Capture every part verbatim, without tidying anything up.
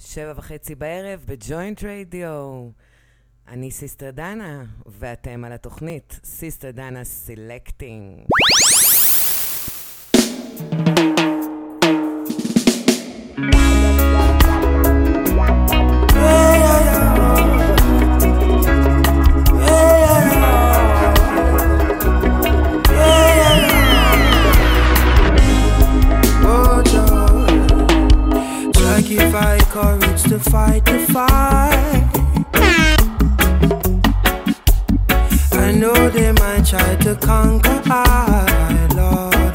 שבע וחצי בערב בג'וינט רדיו. אני סיסטר דנה, ואתם על התוכנית סיסטר דנה סילקטינג. If I courage to fight the fight, I know they might try to conquer I, Lord.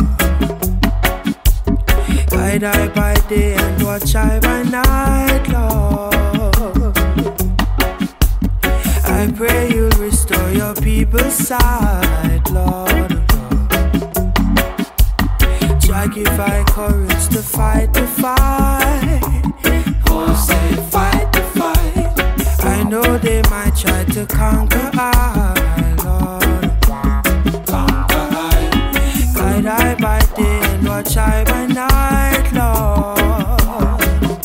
Guide I by day and watch I by night, Lord. I pray you'll restore your people's sight, Lord. Try give I courage to fight the fight. Oh, say fight the fight. I know they might try to conquer I, Lord. Conquer I. Guide I by day and watch I by night, Lord.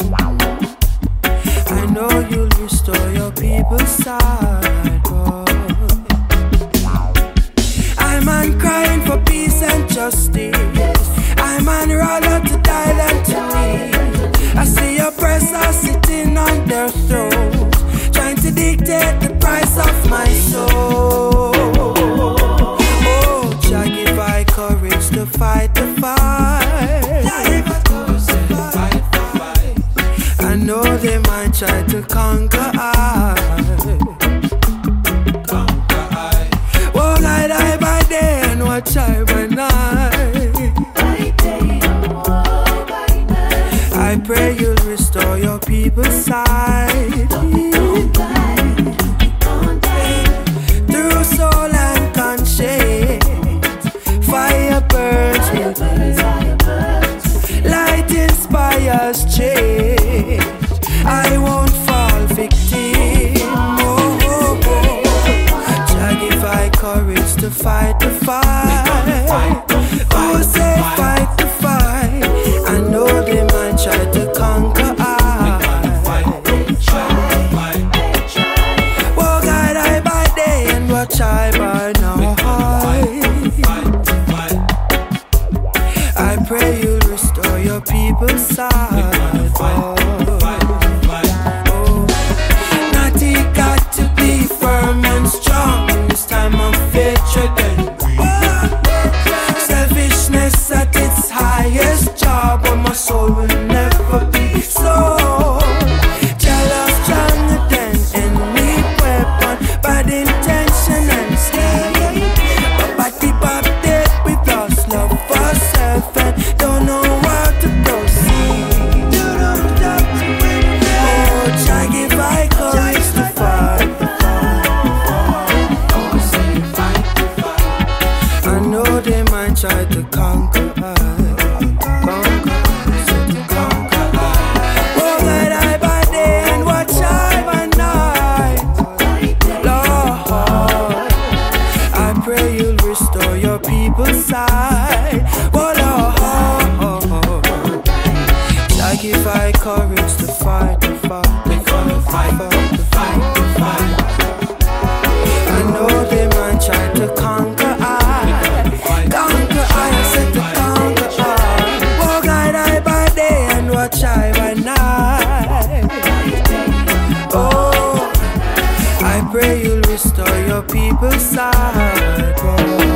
I know you'll restore your people's sight, Lord. I'm on crying for peace and justice. I'm on roll out to Thailand to me. I see oppressors sitting on their throats, trying to dictate the price of my soul. Oh, Jah give I courage to fight the fight. I know they might try to conquer I. Conquer I. Oh, guide I by day and watch I by night. I pray you'll restore your people's sight. Through soul and conscience, fire burns within. Light inspires change. I won't fall victim. Oh, oh, oh. Jah give I courage to fight the fight. Oh, say fight the fight. I know they might try to conquer I. Oh, guide I by day and watch I by night. I pray you'll restore your people's sight. Oh, Natty got to be firm and strong in this time of hatred and greed. Selfishness at its highest job, but my soul will never be so. Jealous stronger than any weapon, bad intention and scheme. But body pop dead with lost love for self and don't know what to proceed. Oh, Jah give I courage to fight. I know they might try to conquer I. People's side, oh Lord, like if I courage to fight, to fight, to fight, fight, to fight, to fight. I know they might try to conquer I, conquer I, I said to conquer I. Oh, guide I by day and watch I by night. Oh, I pray you'll restore your people's side, Lord.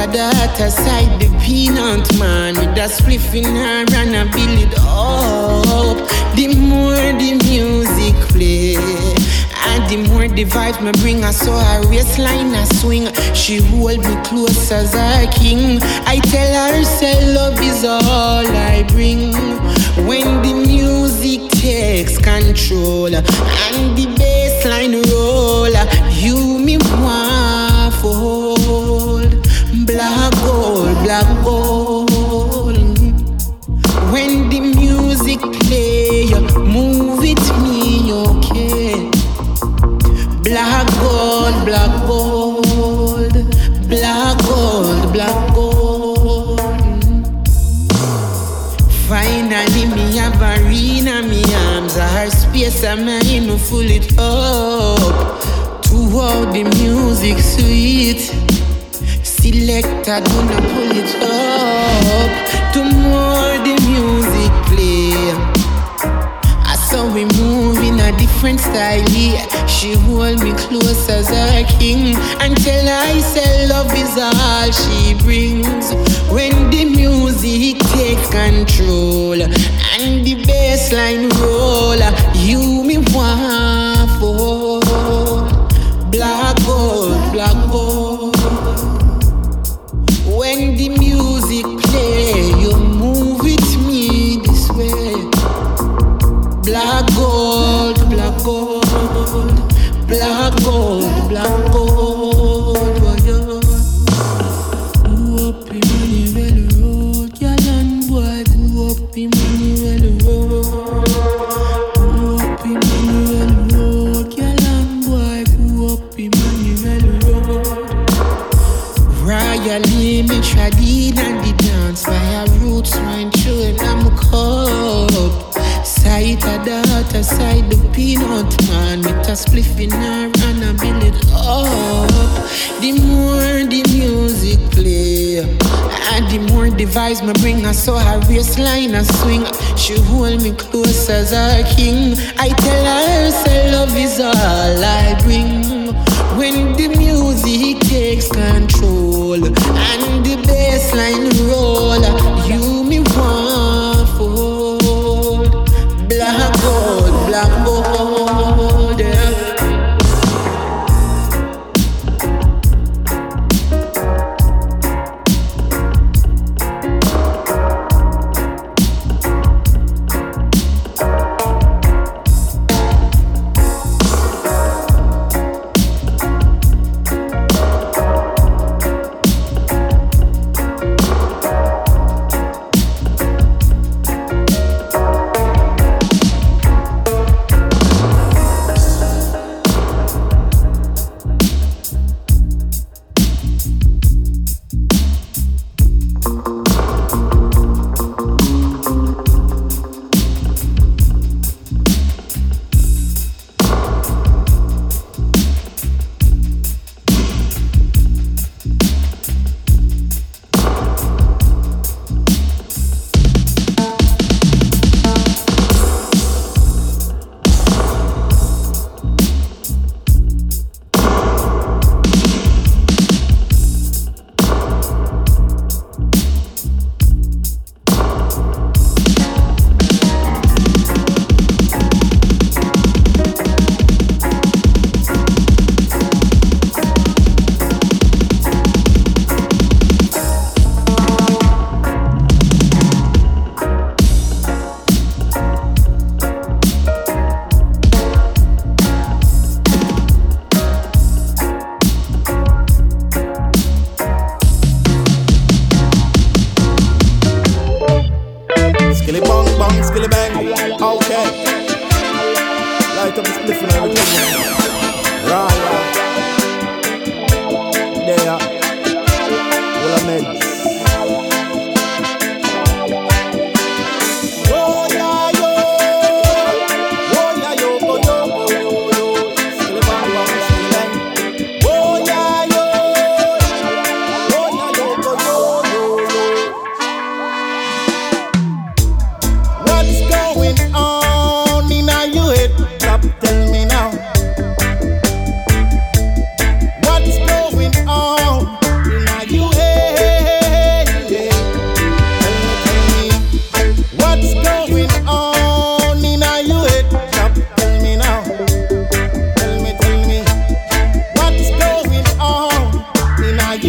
a daughter side the peanut man with a spliff in her and I build it up. The more the music play and the more the vibes me bring her, so her waistline a swing. She hold me close as her king. I tell her say love is all I bring. When the music takes control and the bassline roll, you me want for hold. Black gold, black gold. When the music play, move it me okay. Black gold, black gold, black gold, black gold. Finally me have arena, me arms are her space, and me no full it up. To how the music sweet, selector do not pull it up. The more the music play, I saw we move in a different style. She hold me close as her king until I say love is all she brings. When the music takes control and the bassline roll, you me want for black gold, black gold. When the music play, you move with me this way. Black gold, black gold, black gold, black gold. Go up in Manuel Road, Yalan boy, go up in Manuel Road. Go up in Manuel Road, Yalan boy, go up in Manuel Road. Royally, me tradin and the dance by her roots, wine showing I'm a cup. Side a daughter, side the peanut man with a spliff in her and I build it up. The more the music play and the more the vibes me bring her, so her waistline a swing. She hold me close as her king. I tell her say love is all I bring. When the music takes control and the bassline roll, you me want for black gold, black gold, yeah.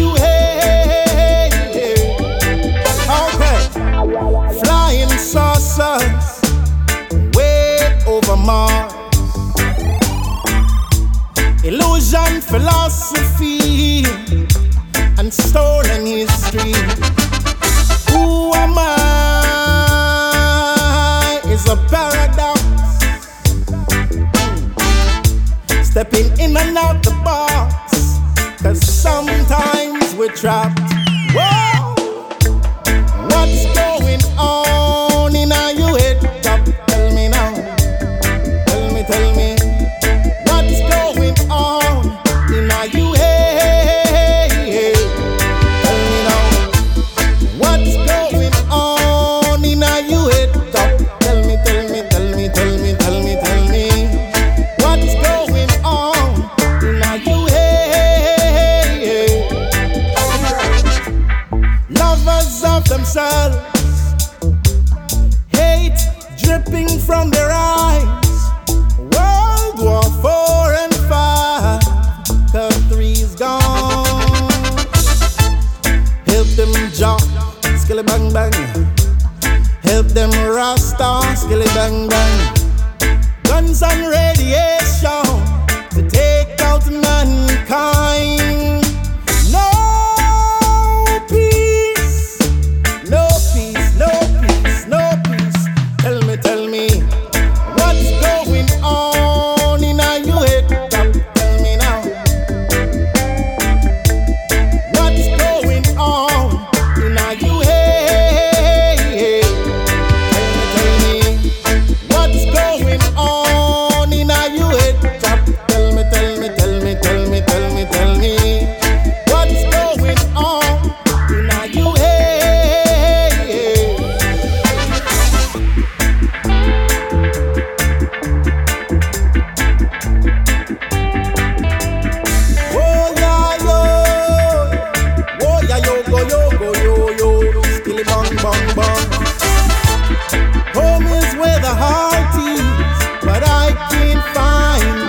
you, hey, hey. Okay. Flying saucers way over Mars. Illusion, philosophy, and stolen history. Who am I is a paradox. Stepping in and out the box, cause sometimes we're trapped. Whoa! What's going on in our you head top? Tell me now. Tell me, tell me. What's going on in our you head? Tell me now. What's going on in our you head top? Tell me, tell me, tell me, tell me, tell me, tell me. What's going on in our you head? Lovers of themselves, hate dripping from their eyes. World War Four and Five, cause three's gone. Help them jock, skilly bang bang. Help them rasta, skilly bang bang. Guns and radiation to take out mankind. No peace, no peace, no peace, no peace. Tell me, tell me, what's going on in our you head top? Tell me now. What's going on in our you head? Tell me, tell me, what's going on in our you head top? Tell me, tell me, tell me, tell me, tell me, tell me. What's going on in our you head? Oh yeah yo, oh yeah yo go yo go yo yo, skilly bang bang bang. Home is where the heart is, but I can't find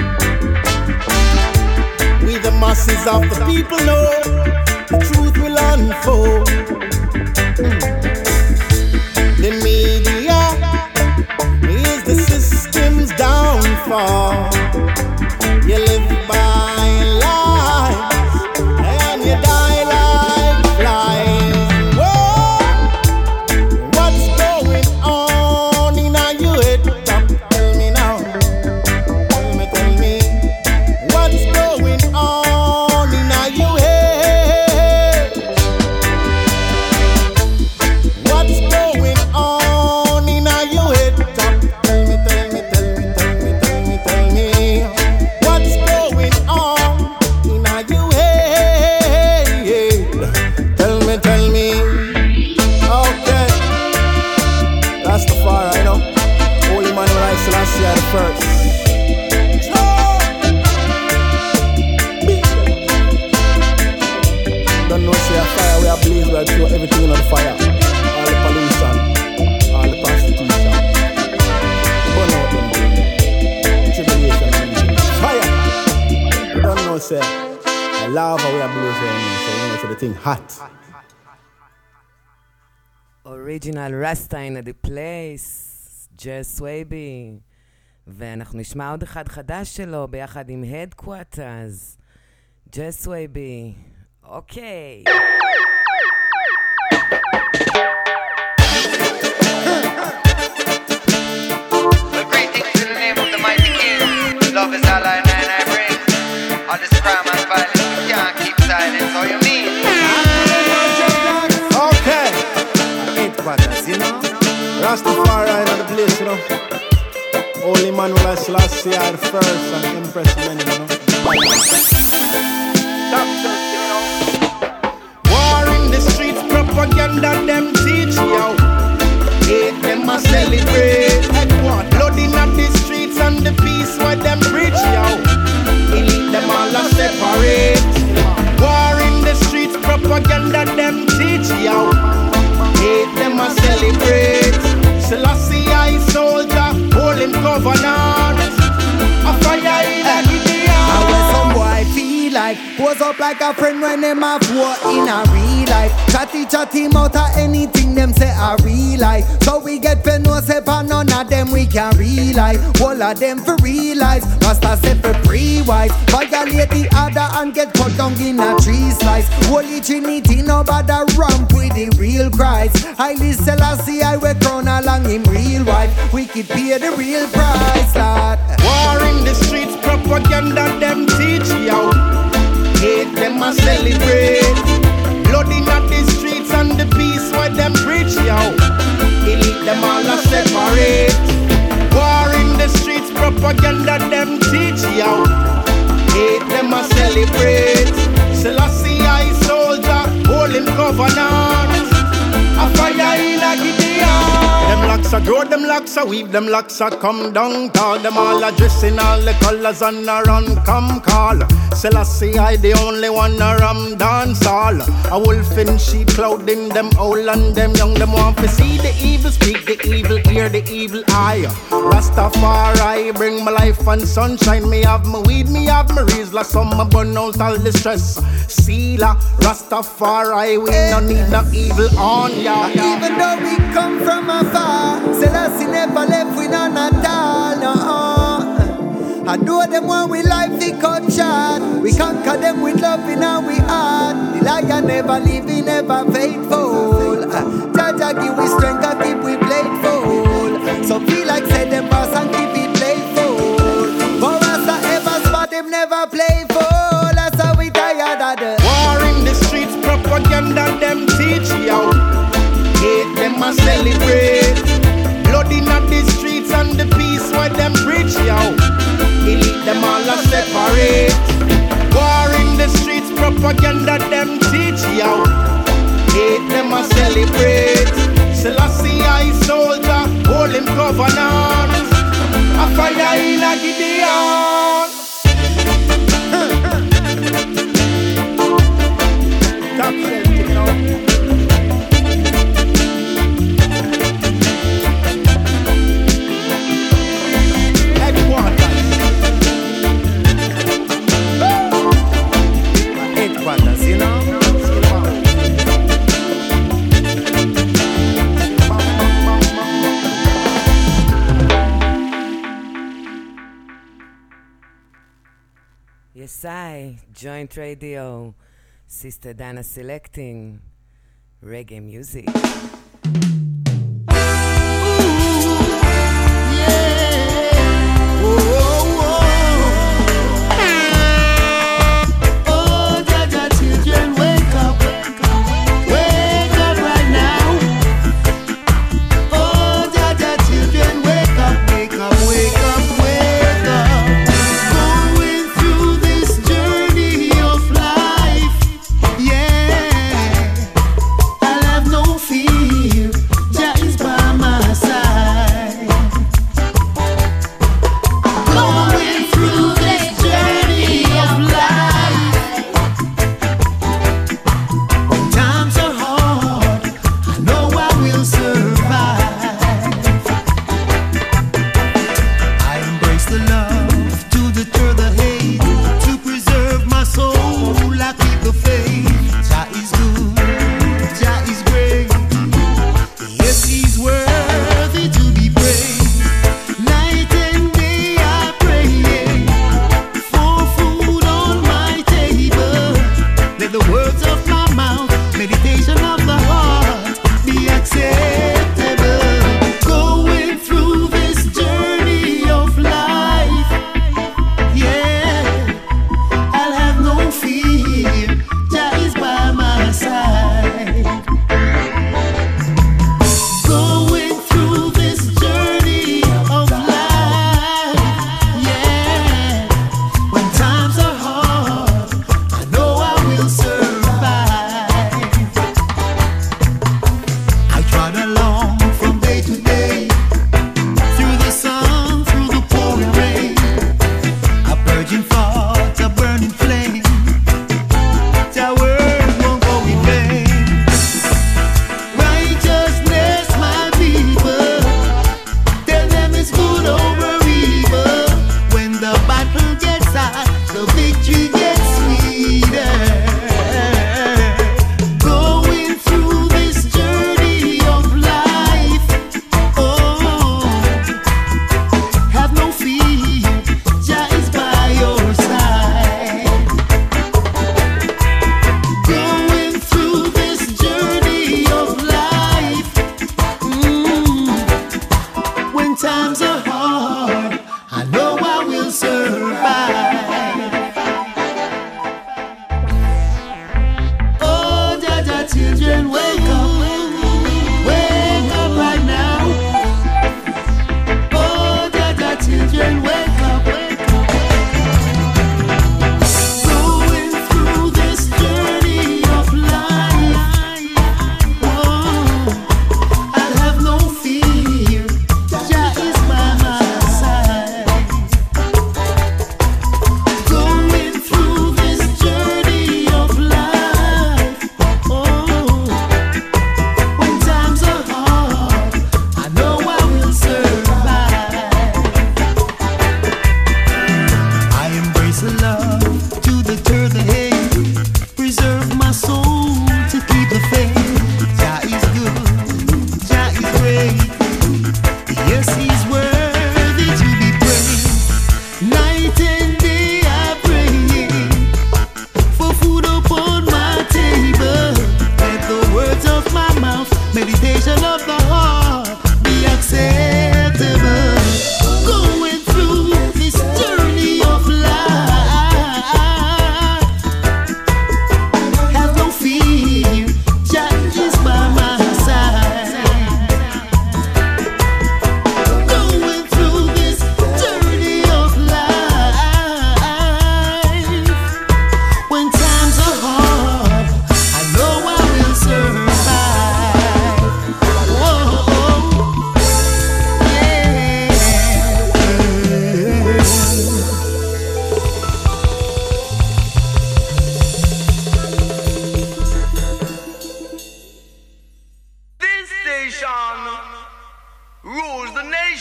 it. We the masses of the people know the truth will unfold. Mm. The media is the system's downfall. You live by lies and you die like flies. Whoa! What's going on in our you head top? Tell me now. Tell me, tell me. What's going on in our you head? What's going on in our you head top? Tell me, tell me, tell me, tell me, tell me, tell me. What's going on in our you head? Tell me, tell me. Okay. That's the far, I know. Holy man, when I Selassie at first. Don't know, say a fire, we are blaze, we are throw everything in the fire. All the pollution, all the prostitution. Burn out them. Tribulation and things. Fire! You don't know, say, I love how we are blazing, so you know, say the thing hot. אוריג'ינל רסטה in the place, ג'ס סווייבי, ואנחנו נשמע עוד אחד חדש שלו ביחד עם Headquarters, ג'ס סווייבי, אוקיי. Well, greetings in the name of the mighty King. Love is all I and I bring. All this crime and violence, we can't keep silence. All you mean? Okay. Headquarters, you know. Rastafari in the place, you know. Holy man will I Selassie are the first and impress many, you know. Doctors, you know. War in the streets, propaganda them teach you. Hate them a celebrate. Blood in the streets and the peace where them preach you. Elite them all a separate. War in the streets, propaganda them teach you. Hate them a celebrate. Selassie I soldier, hold him covenant. A fire in the Gideon. How when some boy feel like Pose up like a friend when them have war in a real life. Chatty chatty mouth of anything them say a real life. So we get pen no say for none of them we can realize. All of them for realize. Rasta say for free wise. Violate the other and get cut down in a tree slice. Holy Trinity no bother ramp with the real Christ. Highly Selassie I will crown along him real wife. We could pay the real price, Lord. War in the streets, propaganda them teach you. Hate them a celebrate. Blood in the streets and the peace where them preach you. Elite them all a separate. War in the streets, propaganda them teach you. Hate them a celebrate. Selassie I soldier, hold him covenant. A fire in a Gideon. Them locks a grow, them locks a weave, them locks a come down. Call them all a dressing all the colors and a run come call. Selassie I the only one a ram dance all. A wolf in sheep clothing, them old and them young. Them want to see the evil, speak the evil, hear the evil eye. Rastafari bring my life and sunshine. Me have my weed, me have my rizla. Some my burn out all the stress. Seala, Rastafari, we no need no evil on ya. Even though we come from afar, Selassie never left we none at all, no. I know them when we life we cut short. We conquer them with love in our we heart. The lion never leave, he never faithful. Jaja give we strength and keep we playful. So feel like say them boss and keep it playful. For us that ever spot him never playful. That's how we tired of the war in the streets, propaganda them teach you. Hate them a celebrate. Blood in the streets and the peace where them preach you. Elite them all a separate. War in the streets, propaganda them teach you. Hate them a celebrate. Selassie I soldier, hold him covenant. A fire in a Gideon. Top shelf, you know. Headquarters, you know. Yes, I, Joint Radio, Sister Dana selecting reggae music. Feel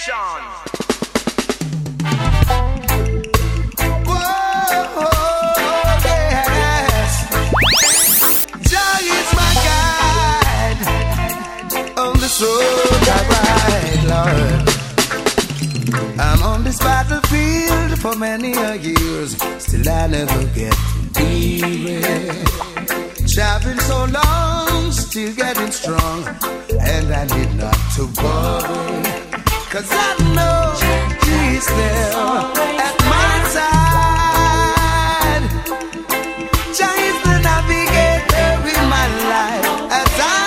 Nation. Whoa, yes. Jah is my guide on this road I ride, Lord. I'm on this battlefield for many a years, still I never get weary. Traveling so long, still getting strong, and I need not to worry, 'cause I know He's there at my side. Jah is the navigator in my life as I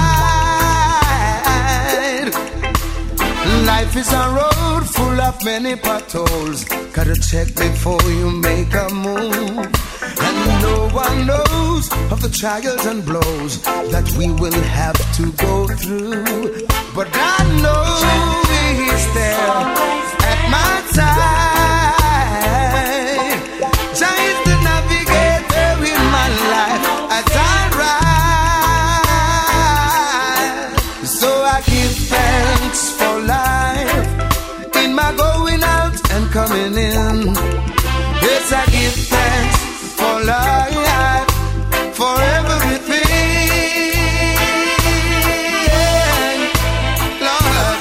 ride. Life is a road full of many potholes. Gotta check before you make a move. And no one knows of the trials and blows that we will have to go through. But I know He's there at my side. Jah is the navigator in my life as I ride. So I give thanks for life in my going out and coming in. Yes, I give thanks for life, for everything, Lord.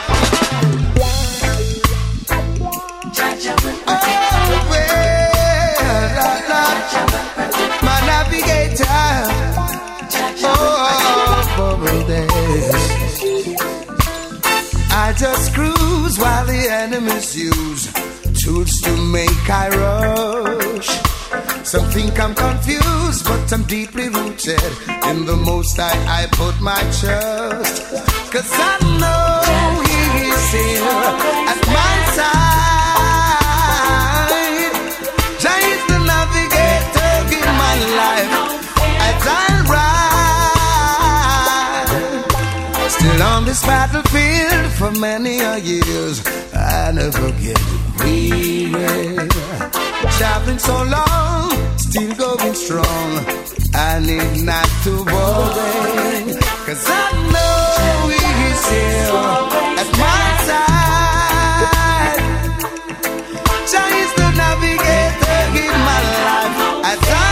Oh, well, Lord, Lord, my navigator. Oh, bubble days. I just cruise while the enemies use tools to make I rush. Some think I'm confused, but I'm deeply rooted in the Most High. I put my trust, 'cause I know He is here at my side. Jah is the navigator in my life as I ride. Still on this battlefield for many a years, I never get weary. Traveling so long, still going strong, I need not to worry, 'cause I know He is here at my side. Jah is the navigator in my life as I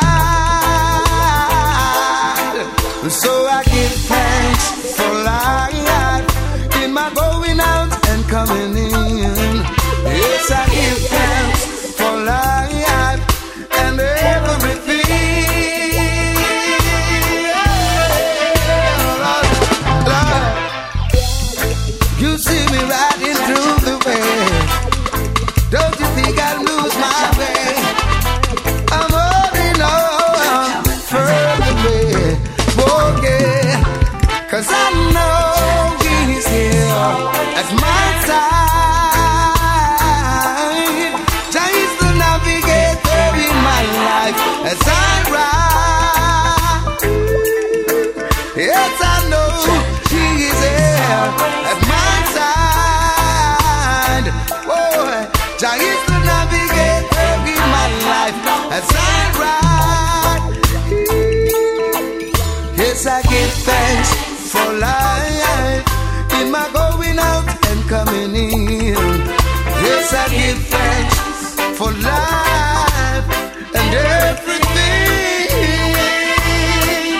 ride. So I give thanks for life in my going out and coming in. Yes, I give thanks for life and everything. Lord, Lord, you see me riding through the way. Don't you think I'll lose my way? I'm holding on further away. Oh, yeah, 'cause I know He's here at my side. Jah is the navigator in my life as I ride. Yes, I know He is here at my side. Oh, Jah is the navigator in my life as I ride. Yes, I give thanks for life in my going out and coming in. Yes, I give thanks for life and everything.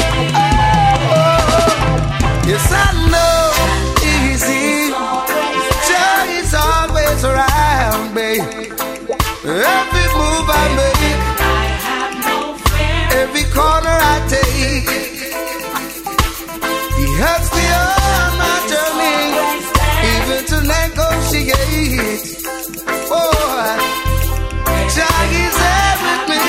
Oh, yes, I know He's here. Jah is always around me. Every move I make, every corner I take, He helps me on my journey, even to negotiate. Oh, Jah is there with me.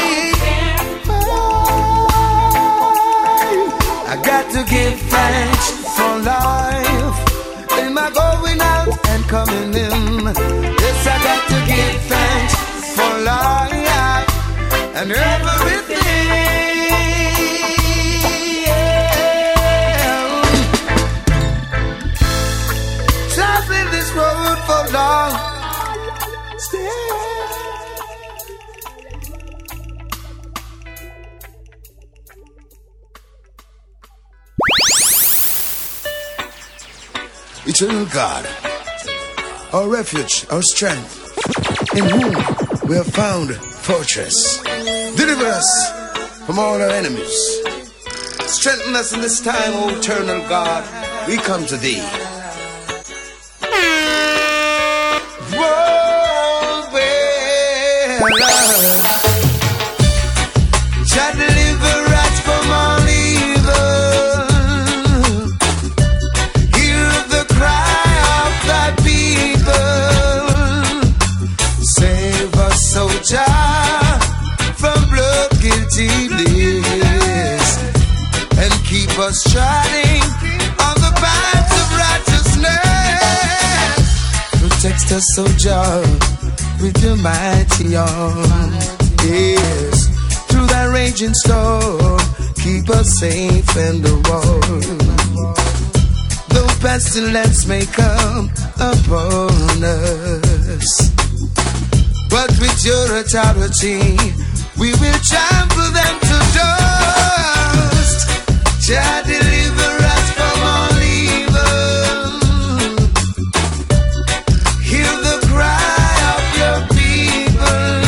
Oh, I got to give thanks for life in my going out and coming in. Yes, I got to give thanks for life and everything. Traveling this road for long. Eternal God, our refuge, our strength, in whom we have found fortress. Deliver us from all our enemies. Strengthen us in this time, O eternal God. We come to thee. Whoa, well, Jah deliver us from all evil. Hear the cry of thy people. Save us, O Jah, from blood guilty bliss, and keep us treading on the path of righteousness. Protect us, O Jah, with your mighty arm. Yes, through that raging storm, keep us safe and warm. Though pestilence may come upon us, but with your authority, we will trample them to dust. Jah deliver us from all evil. Hear the cry of your people.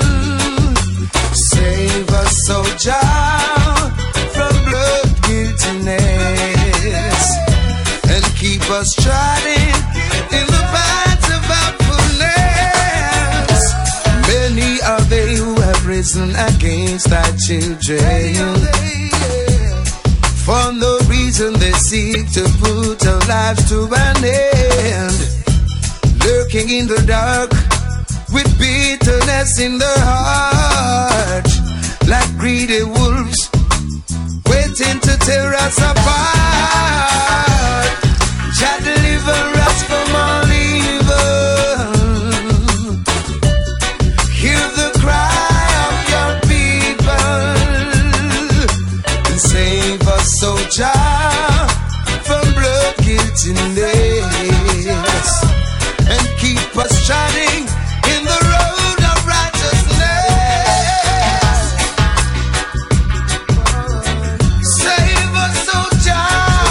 Save us, O Jah, from blood guiltiness, and keep us treading in the paths of helpfulness. Many are they who have risen against thy children. For no reason they seek to put our lives to an end. Lurking in the dark with bitterness in their heart, like greedy wolves waiting to tear us apart. Jah deliver us from all evil. Hear the cry of your people, and save us, O Jah, from blood guiltiness, and keep us shining in the road of righteousness. Save us, O Jah,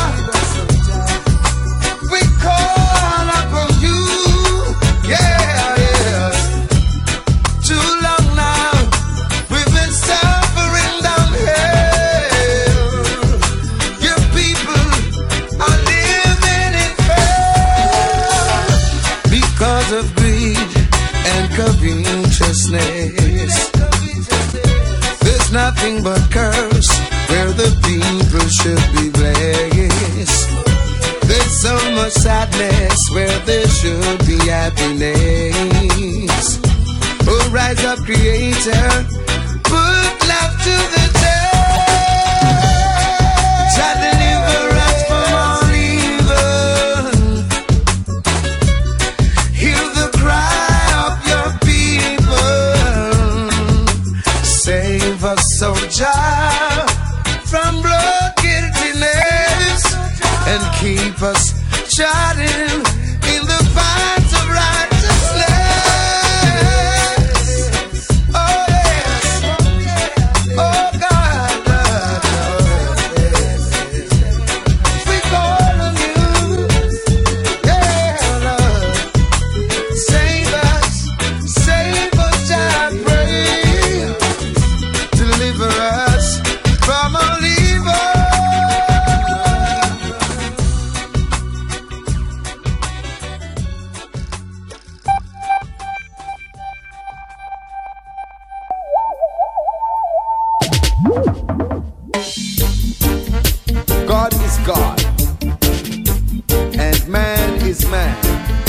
we call upon you. Yeah, yeah. Too long now we've been suffering down here. Your people are living in fear because of greed and covetousness. There's nothing but curse where the people should be blessed. There's so much sadness where there should be happiness. Oh, rise up, Creator, put love to the test. Jah deliver us from all evil. Hear the cry of your people. Save us, O Jah, from blood guiltiness, and keep us shining in the paths of righteousness. Oh yes, oh God, we call on you, yeah, Lord. Save us, save us, Jah, I pray. Deliver us from all evil. God is God, and man is man.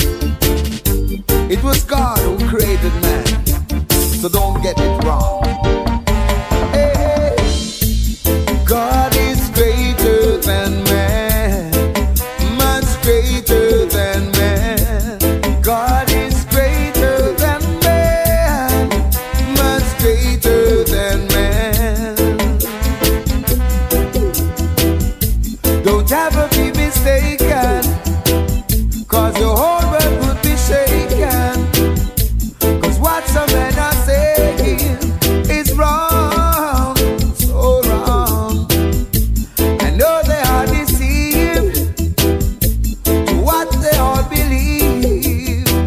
It was God who created man, so don't get it wrong. Hey, God is greater than man, much greater than man. God is greater than man, much greater than man. Don't ever be mistaken, cause your whole world would be shaken. Cause what some men are saying is wrong, so wrong. I know they are deceived to what they all believe.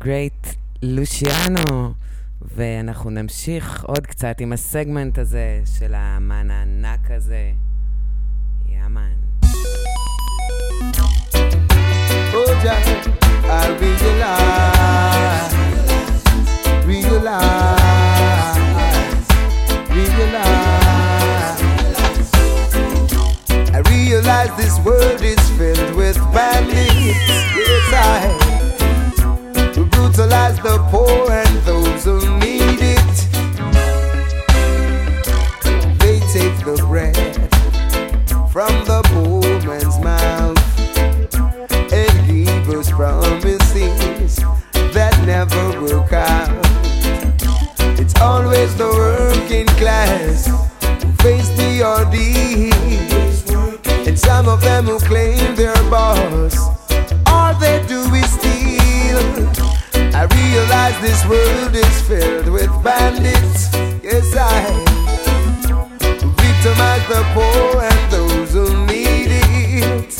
גרייט לושיאנו, ואנחנו נמשיך עוד קצת עם הסגמנט הזה של האמן הענק הזה. יאמן. Oh, Jah, I realize, realize, realize. I realize this world is filled with bandits. Yes, I who brutalize the poor and those who need it. They take the bread from the poor man's mouth and give us promises that never work out. It's always the working class who face the ordeal, and some of them who claim they're boss, all they do is steal. I realize this world is filled with bandits. Yes, I victimize the poor and those who need it.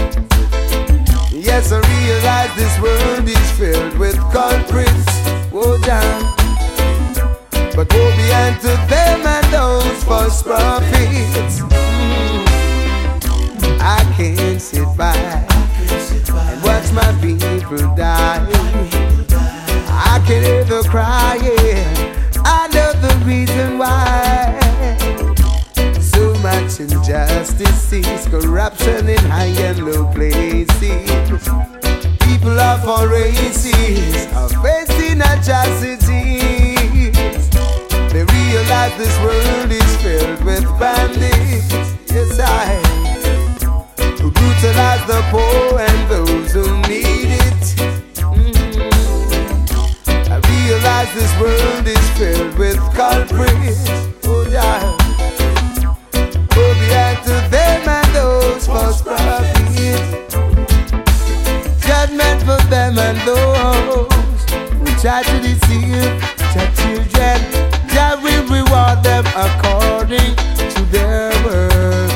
Yes, I realize this world is filled with culprits. Woe down, but woe be unto them and those false prophets. Mm. I can't sit by and watch my people die. I can hear the crying. I know the reason why. So much injustice, corruption in high and low places. People of all races are facing atrocities. They realize this world is filled with bandits. Yes, I who brutalize the poor and those who need it. Mm-hmm. I realize this world is filled with culprits. Oh, yeah. Go behind to them and those false prophets. Judgment for them and those who try to deceive the children. Jah will reward them according to their works.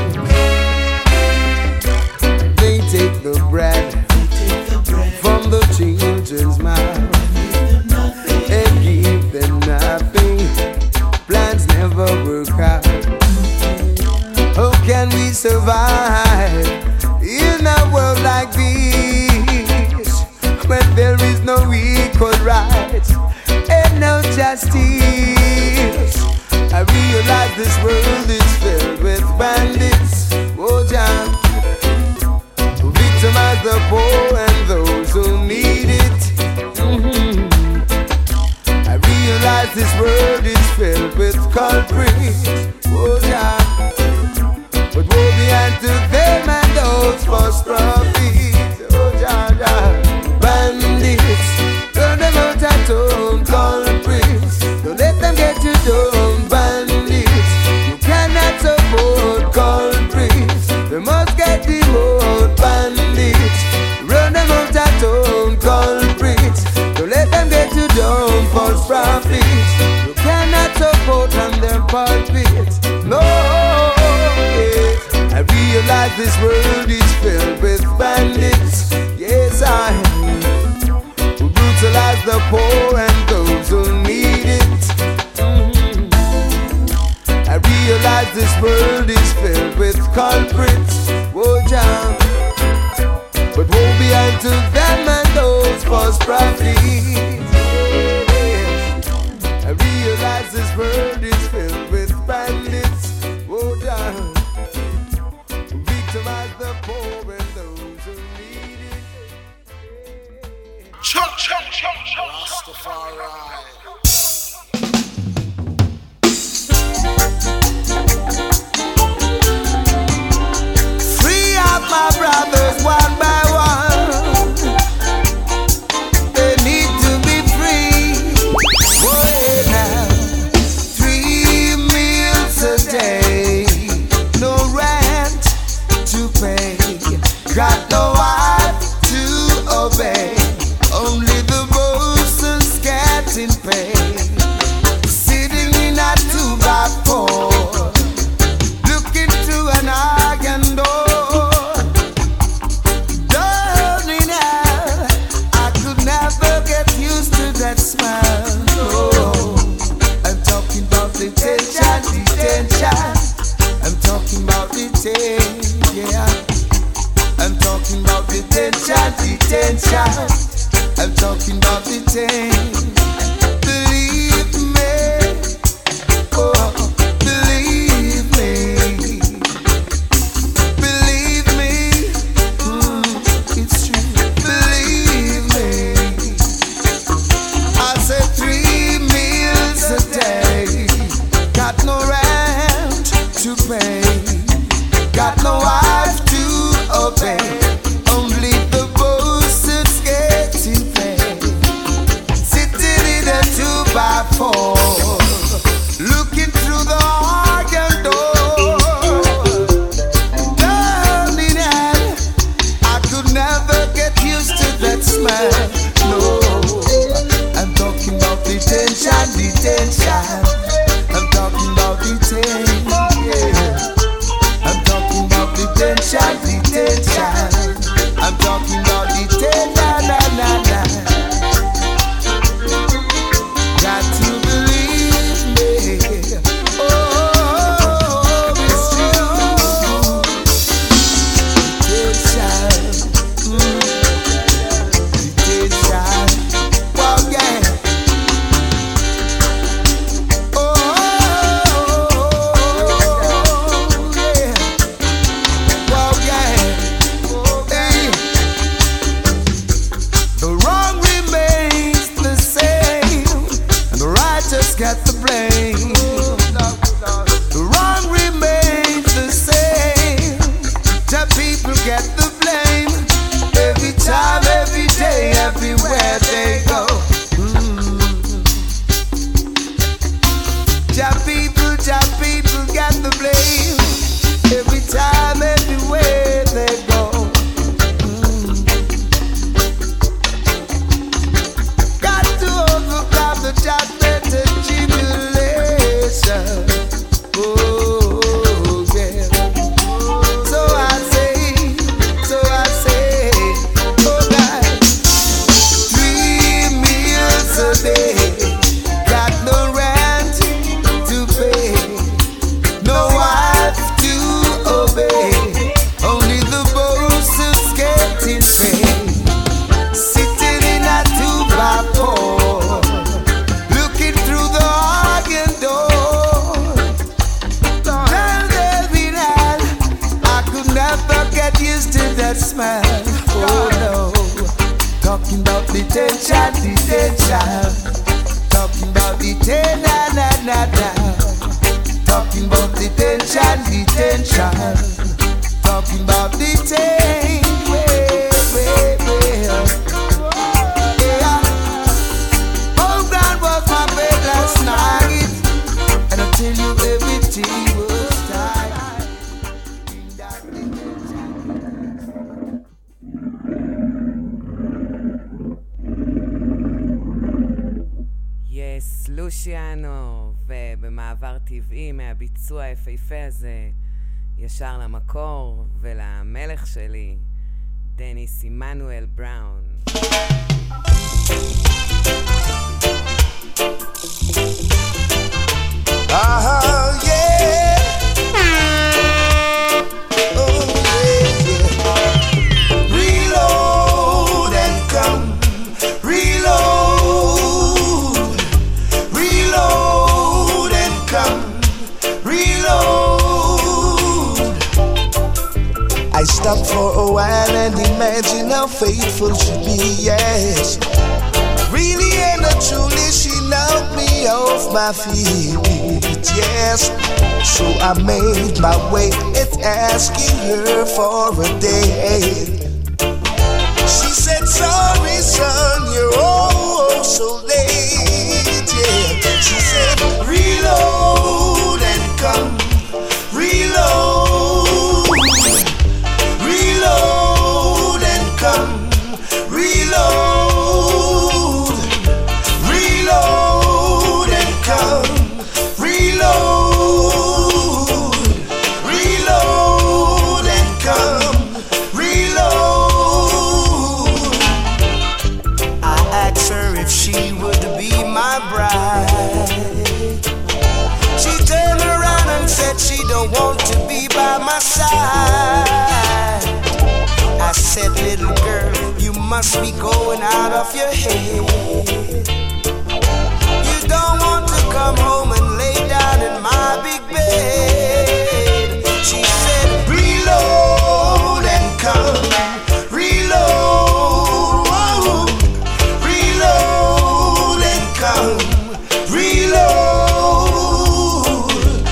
They take the bread from the children's mouth and give them nothing. Plans never work out. How can we survive in a world like this when there is no equal rights and no justice? I realize this world is filled with bandits. Oh, Jah, who victimize the poor and those who need it. Mm-hmm. I realize this world is filled with culprits. Oh, Jah, but woe be unto them and those false prophets. Oh, Jah, Jah. Bandits, turn them out at home, culprits. Don't let them get you down, bandits. You cannot support culprits. They must get demoted, bandits. Run them out at home, culprits. Don't let them get you down, false prophets. You cannot support on them pulpits. No. I realize this world is filled with bandits. Yes, I who brutalize the poor and those who need it. Mm-hmm. I realize this world is filled with culprits. Woe down, but woe be unto them and those false prophets. I realize this world is filled with bandits. Woe down, victimize the poor and those who need it. Chop, chop, chop, chop, Rastafari. Free up my brothers one by one. They need to be free. Oh, yeah, now. Free talking about detention, yeah. I'm talking about detention, detention. I'm talking about detention. Believe me, oh, believe me, believe me, mm, it's true. Believe me. I said three meals a day, got no rent to pay, got no wife to obey. Only the boss is getting paid. Sitting in a two by four, looking through the organ door. Darling, I could never get used to that smell. No, I'm talking about detention, detention. I'm talking about detention, yeah. I'm talking about detention, detention. I'm talking about detention, na na na. Got to believe me. Oh, it's true. Detention, mm. Detention. Wow, yeah. Oh, yeah. Wow, yeah. Hey. The wrong remains the same, and the righteous get the blame. The wrong remains the same, the people get the blame. Every time, every day, everywhere they go. Mm. Ja people, ja people get the blame. Every time, everywhere they go. Mm. Got to overcome the judgment and tribulation. Oh, yeah. So I say, so I say, oh God. Three meals a day, got no rent to pay, no wife to obey. Only the boss is getting paid. Sitting in a two by four, looking through the organ door. Tell David I could never get used to that smell. Oh no. Talking about detention, detention. Talking about detention, na na na na. Talking about detention, detention. Talking about detention. Wait, wait, wait. Yeah. Home ground was my bed last night, and I tell you everything was tight. In that detention. יס, לושיאנו, ובמעבר טבעי מהביצוע היפהפה הזה, ישר למקור ולמלך שלי, דניס עמנואל בראון. Ah, yeah. Oh, yeah, yeah. Reload and come. Reload. Reload and come. Reload. I stopped for a while and imagine how faithful she'd be, yes. Really and truly, she knocked me off my feet, yes. So I made my way at asking her for a date. She said, sorry son, you're oh so late, yeah. She said, reload and come. Reload. Reload and come. Reload. Reload and come. Reload. Reload and come. Reload. I asked her if she would be my bride. She turned around and said, by my side. I said, little girl, you must be going out of your head. You don't want to come home and lay down in my big bed. She said, reload and come, reload, whoa. Reload and come, reload,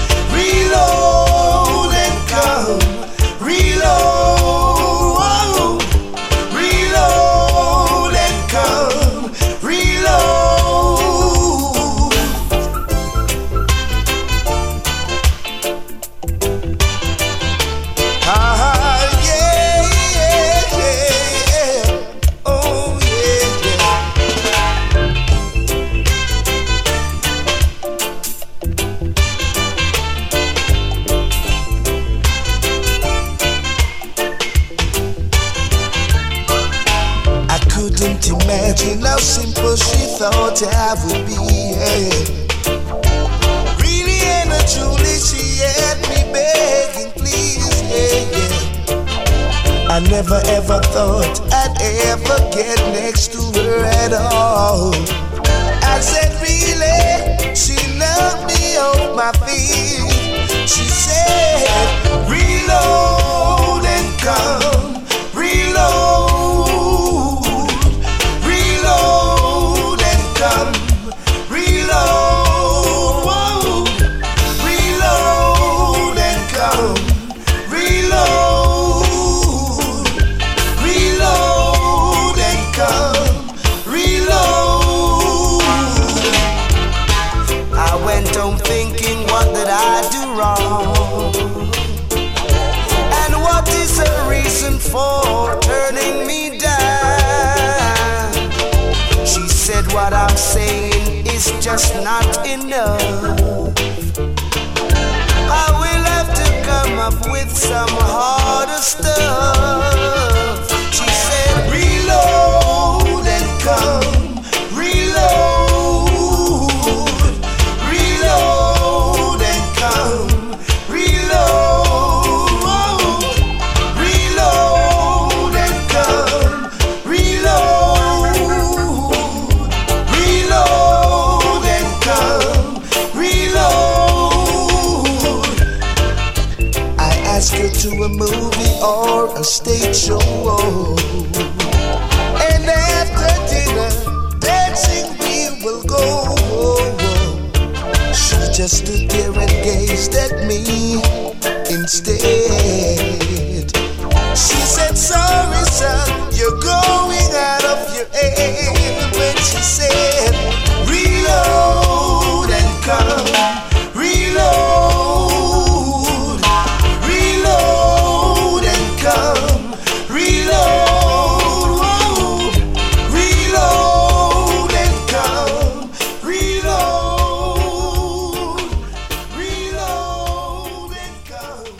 reload and come, reload, whoa. Reload and come, reload. Ah, yeah, yeah, yeah. Oh, yeah, yeah. I couldn't imagine how simple she thought I would be. Yeah. Really and truly, she had me begging, please. Yeah, yeah. I never ever thought I'd ever get next to her at all. I said, really? She knocked me off my feet. She said, reload and come, reload, reload and come, reload, whoa. Reload and come, reload, reload and come, reload. I went home thinking, what did I do wrong? And what is the reason for turning me down? She said, what I'm saying is just not enough. I will have to come up with some harder stuff. She said, reload and come, reload, reload and come, reload, reload and come, reload, reload and come, reload. I asked her to a movie or a stage show, and after dinner, dancing we will go. She just stood there and gazed at me instead. She said, sorry son, you're going out of your head. When she said, reload and come, reload, reload and come, reload, whoa. Reload and come, reload, reload and come.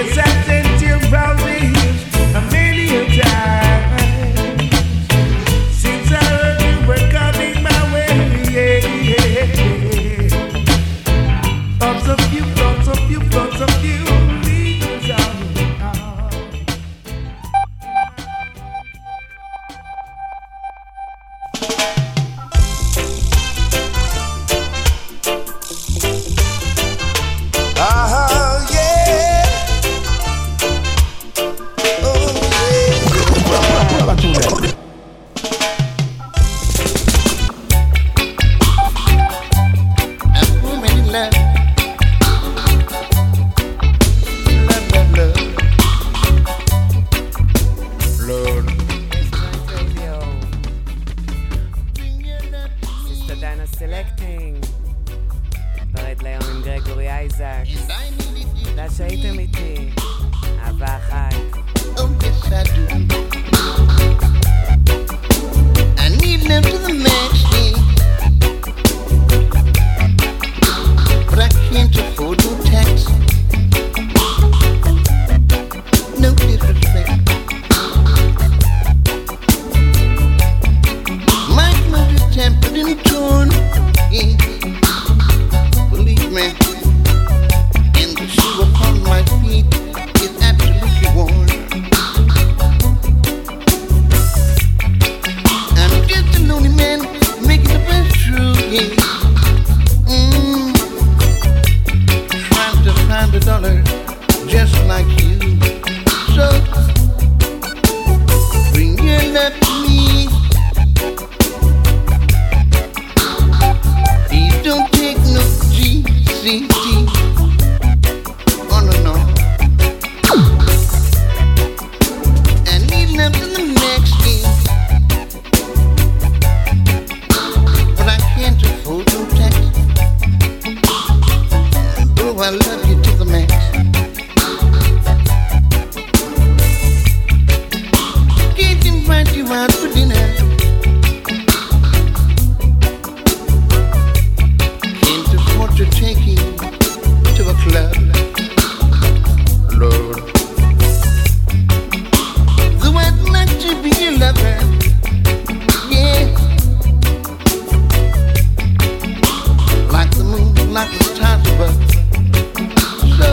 Yes, I sent you probably a million times since I heard you were coming my way. Yeah, yeah. Thoughts of you, thoughts of you, thoughts of you. Leaves out the heart. Oh, yeah. Oh, yeah. A woman in love. Love, love, love. Lord. Radio. Sister Dana selecting. פרד ליום עם גרגורי אייזקס. תודה שהייתם איתי. אהבה אחת. Oh, yes, I do. I need them to the max, yeah. But I can't afford no tax. No disrespect. My clothes is tempered and torn, yeah. Believe me, and the shoe upon my feet is absolutely worn. I'm just a lonely man making the best true, yeah. Mm. Trying to find a dollar just like you. So bring your love to me. Please don't take no G C T. Oh no no. I need love to the next day, but I can't afford no tax. Oh, I love you to the max. Can't invite you out for dinner. Can't afford to take you to a club. Lord. Though I'd like to be your lover, yeah. Like the moon, like the stars above. So,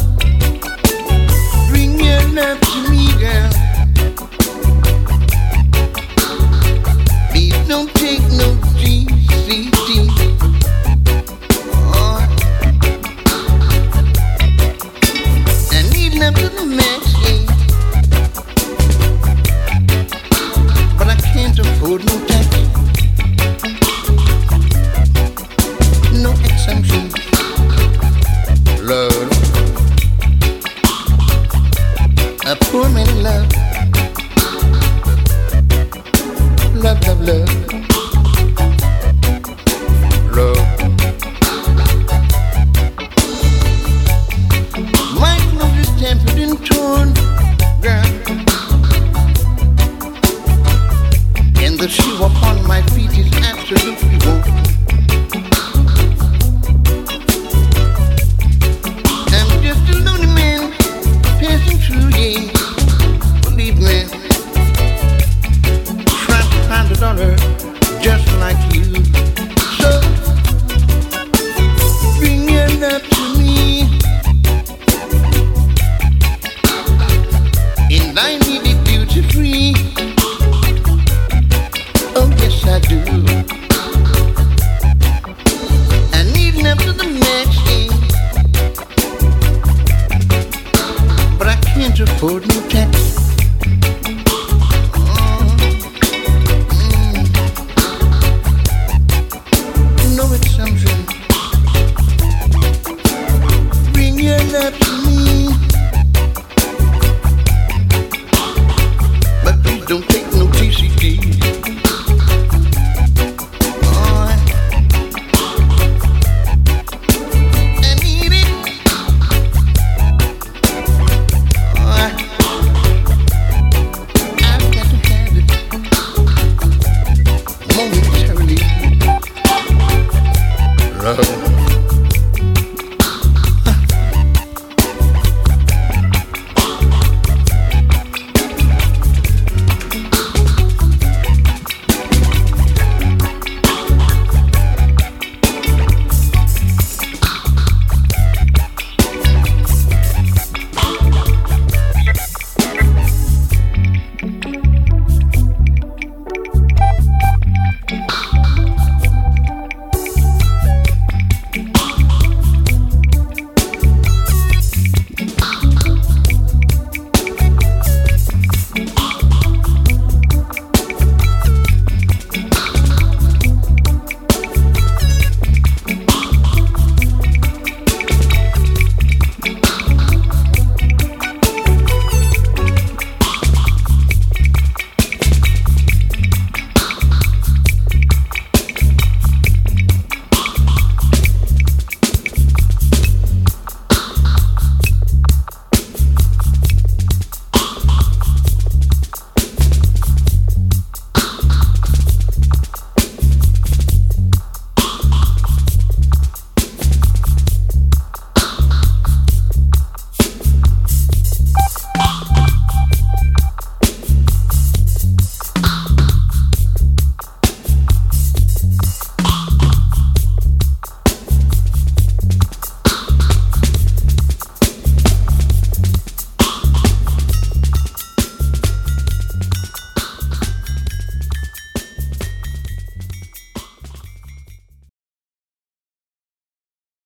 bring your love to me, girl. Please don't take no G C T. Oh, I need love to the max, yeah. But I can't afford no tax. No exemptions. Lord. A poor man love. Love, love, love. Love. My clothes is tempered and torn, girl. And the shoe upon my feet is absolutely worn. I'm just a lonely man passing through, yeah. Believe me, trying to find a dollar just like you. So, bring your love to me, and I need it duty free. Oh yes, I do. I need love to the max, yeah. But I can't afford no tax.